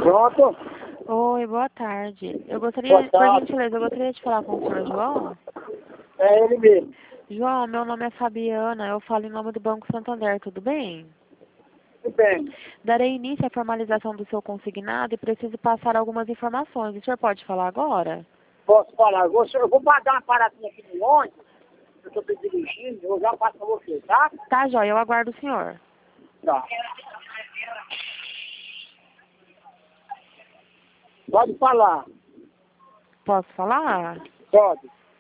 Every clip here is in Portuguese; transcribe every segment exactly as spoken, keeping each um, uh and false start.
Pronto? Oi, boa tarde. Eu gostaria, Boa por tarde. gentileza, eu gostaria de falar com o senhor João. É ele mesmo. João, meu nome é Fabiana, eu falo em nome do Banco Santander, tudo bem? Tudo bem. Darei início à formalização do seu consignado e preciso passar algumas informações. O senhor pode falar agora? Posso falar? Vou, eu vou dar uma paradinha aqui no ônibus. Eu estou me dirigindo, eu já passo para você, tá? Tá, joia, eu aguardo o senhor. Tá. Pode falar. Posso falar? Pode.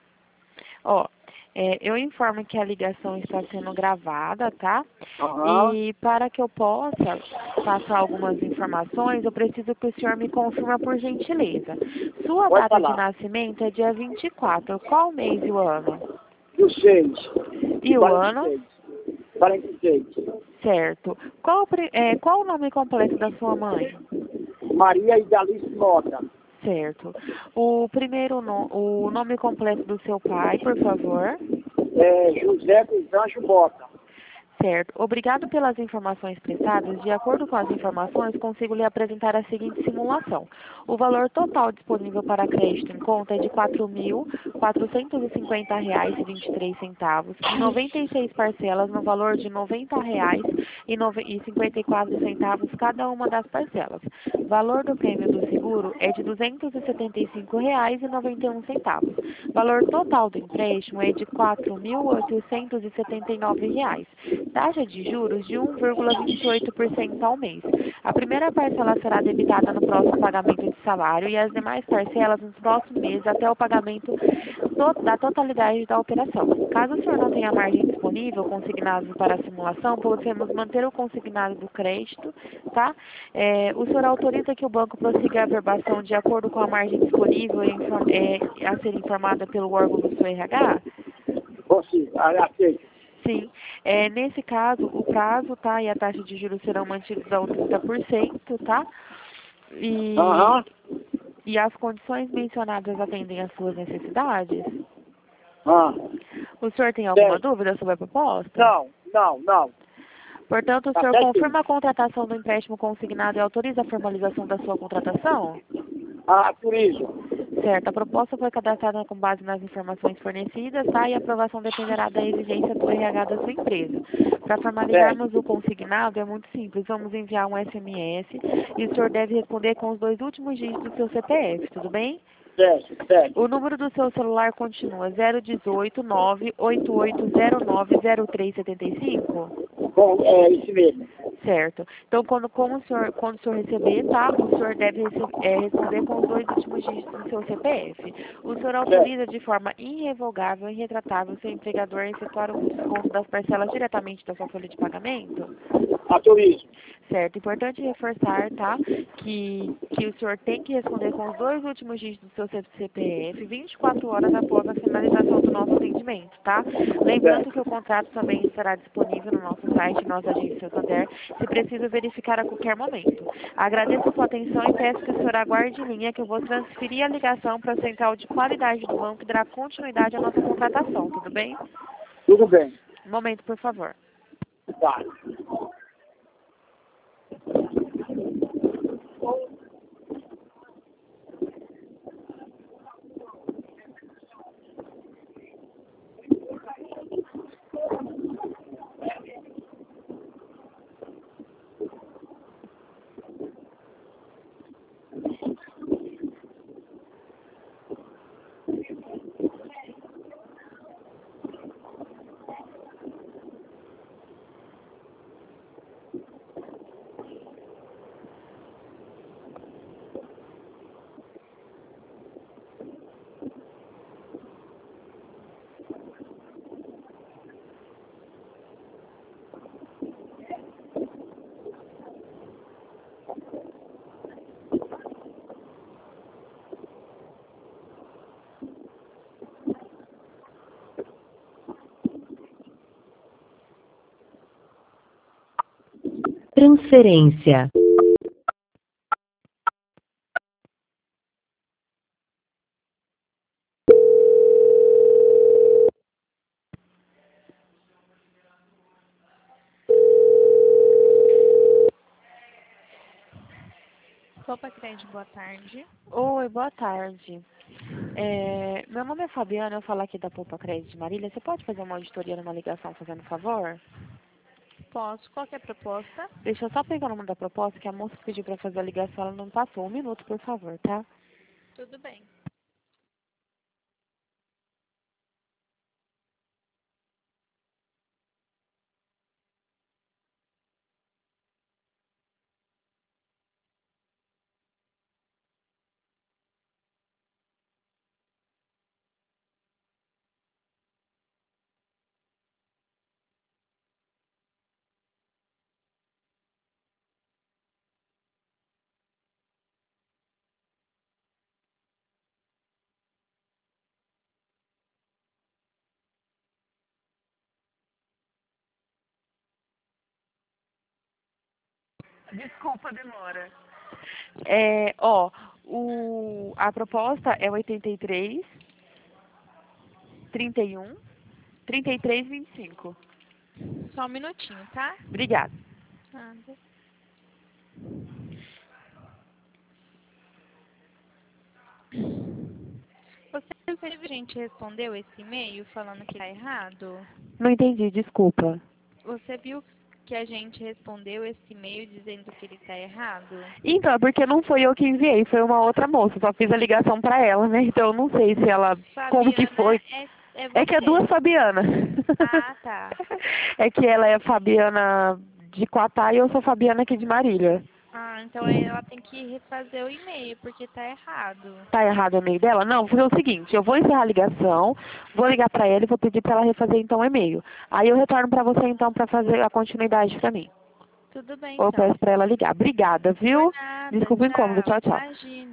Ó, é, eu informo que a ligação está sendo gravada, tá? Aham. E para que eu possa passar algumas informações, eu preciso que o senhor me confirma por gentileza. Sua Pode data de falar. nascimento é dia vinte e quatro. Qual mês e o ano? Do seis. E o quarenta e ano? seis. quarenta e seis. Certo. Qual, o pri- é, qual o nome completo da sua mãe? Maria Idalice Mota. Certo. O primeiro no, o nome completo do seu pai, por favor. É José dos Anjos Mota. Certo. Obrigado pelas informações prestadas. De acordo com as informações, consigo lhe apresentar a seguinte simulação. O valor total disponível para crédito em conta é de quatro mil quatrocentos e cinquenta reais e vinte e três centavos, em noventa e seis parcelas no valor de noventa reais e cinquenta e quatro centavos cada uma das parcelas. Valor do prêmio do seguro é de duzentos e setenta e cinco reais e noventa e um centavos. Valor total do empréstimo é de quatro mil oitocentos e setenta e nove reais. Taxa de juros de um vírgula vinte e oito por cento ao mês. A primeira parcela será debitada no próximo pagamento de salário e as demais parcelas nos próximos meses até o pagamento to da totalidade da operação. Caso o senhor não tenha margem disponível consignado para a simulação, podemos manter o consignado do crédito, tá? É, o senhor autoriza que o banco prossiga a averbação de acordo com a margem disponível e é, a ser informada pelo órgão do seu R H? Você, aceito. Sim. É, nesse caso, o prazo, tá, e a taxa de juros serão mantidos ao trinta por cento, tá? E, Aham. e as condições mencionadas atendem às suas necessidades? Ah. O senhor tem alguma Certo. dúvida sobre a proposta? Não, não, não. Portanto, o Tá senhor certinho. confirma a contratação do empréstimo consignado e autoriza a formalização da sua contratação? Ah, turismo. Certo. A proposta foi cadastrada com base nas informações fornecidas, tá? E a aprovação dependerá da exigência do R H da sua empresa. Para Certo, formalizarmos o consignado, é muito simples. Vamos enviar um S M S e o senhor deve responder com os dois últimos dígitos do seu C P F, tudo bem? certo, certo. O número do seu celular continua zero um oito, nove oito oito zero nove zero três sete cinco? Bom, é isso mesmo. Certo. Então, quando, como o senhor, quando o senhor receber, tá? O senhor deve rece é, responder com os dois últimos dígitos do seu C P F. O senhor Certo. autoriza de forma irrevogável e irretratável o seu empregador a efetuar o desconto das parcelas diretamente da sua folha de pagamento? A turismo. Certo. Importante reforçar, tá? Que, que o senhor tem que responder com os dois últimos dígitos do seu C P F vinte e quatro horas após a finalização do nosso atendimento, tá? Lembrando que Certo. o contrato também estará disponível no nosso site, nossa agência Santander, se preciso verificar a qualquer momento. Agradeço a sua atenção e peço que o senhor aguarde em linha que eu vou transferir a ligação para a central de qualidade do banco e dará continuidade à nossa contratação, tudo bem? Tudo bem. Um momento, por favor. Tá. Transferência. Poupa Crédito, boa tarde. Oi, boa tarde. É, meu nome é Fabiana, eu falo aqui da Poupa Crédito de Marília. Você pode fazer uma auditoria numa ligação, fazendo favor? Posso. Qual que é a proposta? Deixa eu só pegar o nome da proposta, que a moça que pediu para fazer a ligação, ela não passou. Um minuto, por favor, tá? Tudo bem. Desculpa a demora. É, ó, o, a proposta é oitenta e três, trinta e um, trinta e três, vinte e cinco. Só um minutinho, tá? Obrigada. Nada. Você viu que a gente respondeu esse e-mail falando que tá errado? Não entendi, desculpa. Você viu que a gente respondeu esse e-mail dizendo que ele tá errado? Então, é porque não foi eu que enviei, foi uma outra moça. Só fiz a ligação pra ela, né? Então eu não sei se ela. Como que Fabiana foi? é, é É que é você. duas Fabianas. Ah, tá. É que ela é Fabiana de Quatá e eu sou Fabiana aqui de Marília. Ah, então ela tem que refazer o e-mail, porque tá errado. Tá errado o e-mail dela? Não, vou fazer o seguinte, eu vou encerrar a ligação, vou ligar pra ela e vou pedir pra ela refazer então o e-mail. Aí eu retorno pra você então pra fazer a continuidade pra mim. Tudo bem, Ou eu então. peço pra ela ligar. Obrigada, Por viu? nada, Desculpa o incômodo. tchau. Tchau, tchau. Imagina.